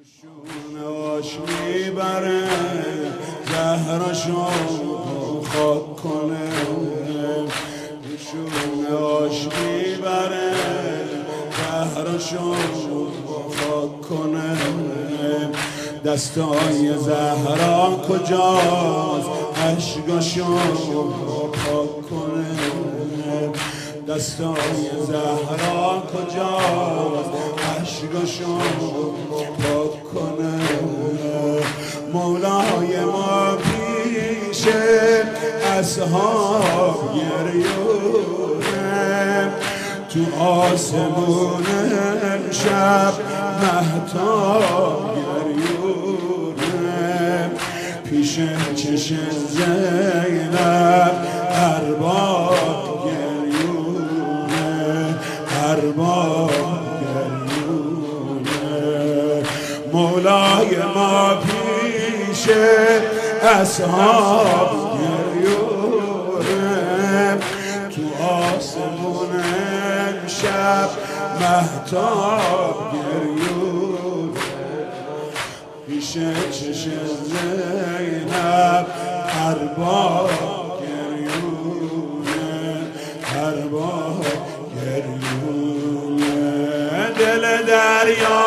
شونه‌اش میبره زهرشو خاک کنه، شونه‌اش میبره زهرشو خاک کنه. دستای زهرا کجاست اشکاشو پاک کنه، دستای زهرا کجاست اشکاشو پاک کنه. مولای ما پیش اصحاب گریونه، تو آسمون شب مهتاب گریونه، پیش چشم زینب ارباب گریونه، ارباب گریونه. مولای ما پیش اصحاب گریونه، تو آسمون شب مهتاب گریونه، پیش چشم زینب ارباب گریونه، ارباب گریونه. دل دریا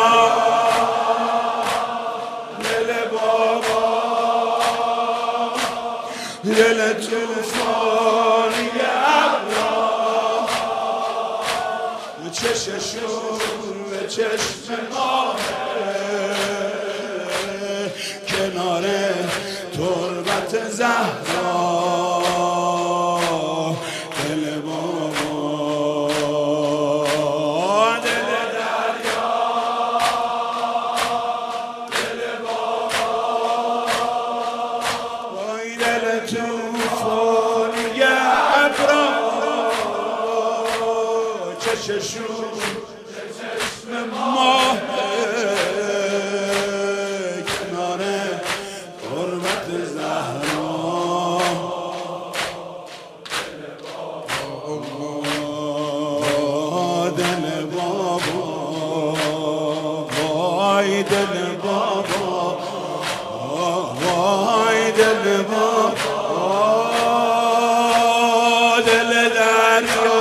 دل بابا، دل توفانی ابرا، چششون به چشم ماهه، کنار تربت زهرا. دل بابا دل دریا، دل بابا وای دل توفانی ابرا، چششون چشم ماه، کنار حرمت زهرا. دل بابا وای دل بابا، وای دل بابا، دل دریا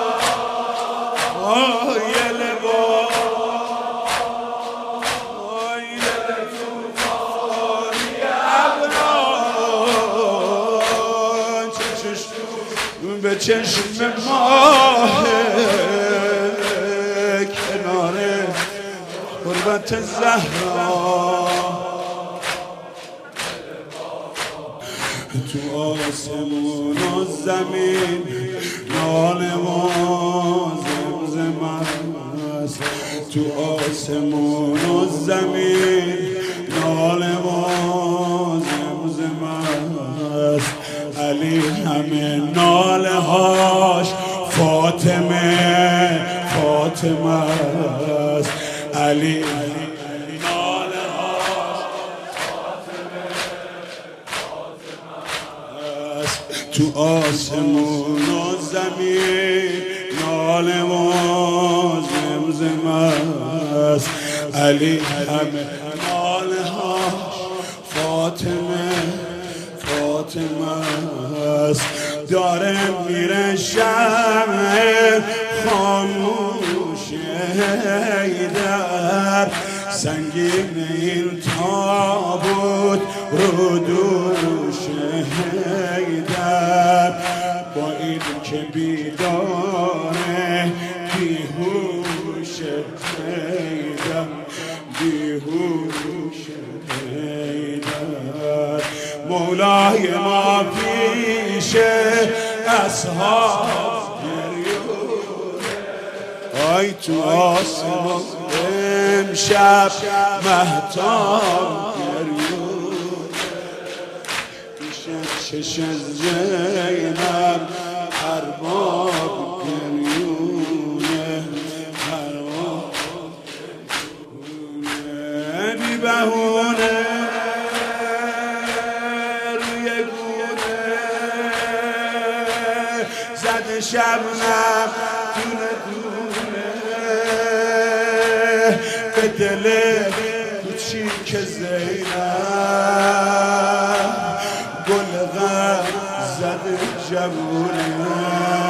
به چشم ماه، کنار قربت زهرا. تو آسمون و زمین نال ما زمزم است، تو آسمون و زمین نال ما زمزم است. علی همه ناله هاش فاطمه فاطمه است، علی ناله هاش فاطمه فاطمه است. تو آسمون و زمین ناله ما زمزم است، علی همه ناله هاش فاطمه فاطمه است. داره میره شمع خاموش حیدر، سنگین این تابوت رو دوش حیدر، با این که بیداره بیهوش حیدر، بیهوش حیدر. مولای ما پیش اصحاب گریونه، آی تو آسمان امشب مهتاب گریونه، پیش چشم زینب ارباب گریونه، ارباب گریونه. بی بهونه زد شبنم دونه دونه به دل چین که زینب گل غم زده جوونه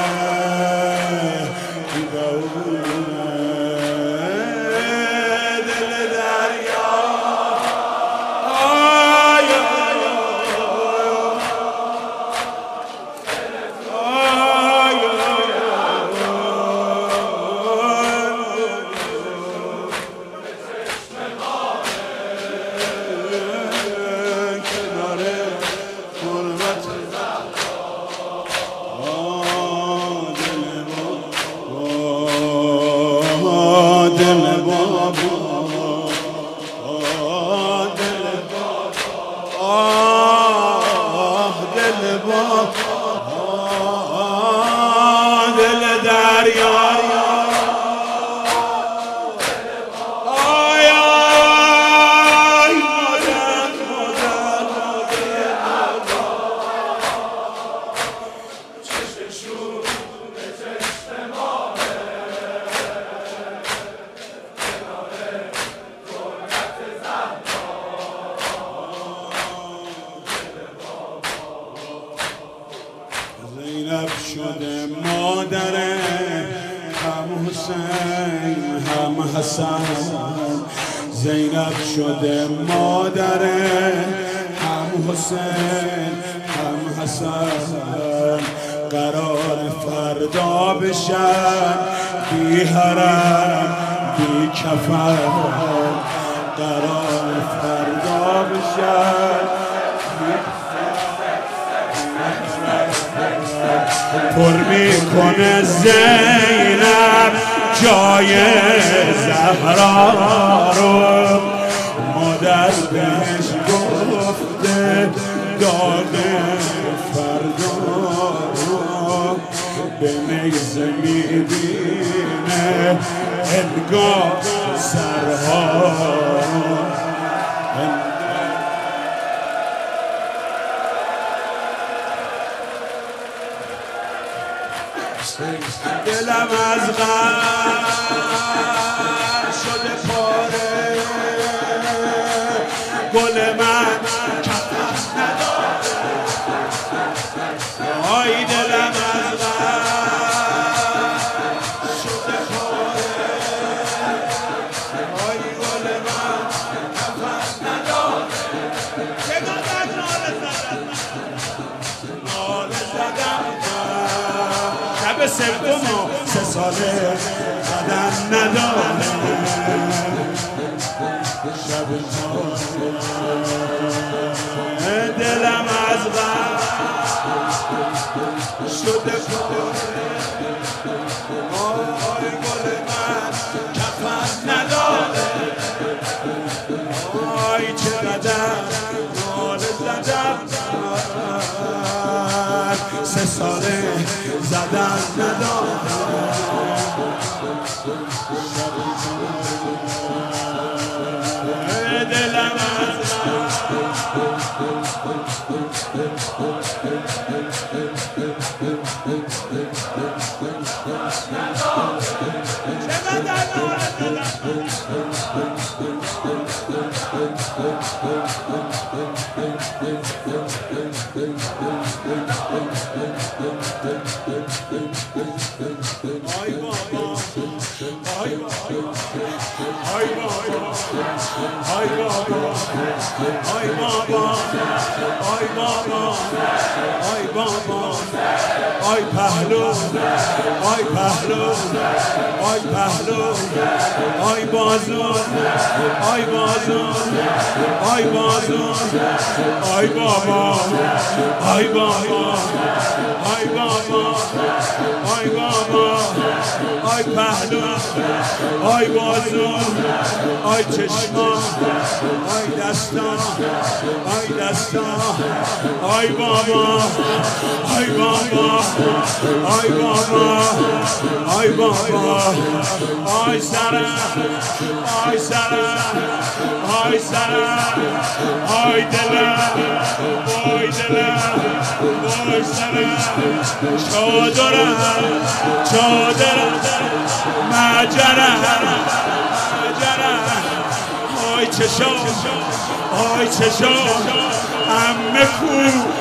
زینب شده مادر هم حسین هم حسن زینب شده مادر هم حسین هم حسن قرار فردا بشن بی حرم بی کفن قرار فردا بشن پر میکنه زینب جای زهرا رو مادر بهش گفته داغ فردا رو به نیزه میبینه انگار سرها دلم از غم شده پاره گل من کفش نداره آی دلم از غم شده پاره آی گل من کفش نداره چقدر ناله زدم شب سوم و 3 ساله قدم نداره شب دلم از غم شده پاره آی گل من کفن نداره آی چقدر ناله زدم 3 ساله زدن نداره دلم از آی بابا آی بابا آی بابا آی پهلو آی پهلو آی پهلو آی بازو آی بازو آی بازو آی بابا آی بابا آی بابا آی بابا آی پهلو آی بازو آی چشما آی دستا آی دستا آی بابا آی بابا آی بابا آی بابا آی سرم آی سرم آی سرم آی دلم آی دلم آی سرم چادرم چادرم مجرم مجرم آی چشام آی چشام عمه کو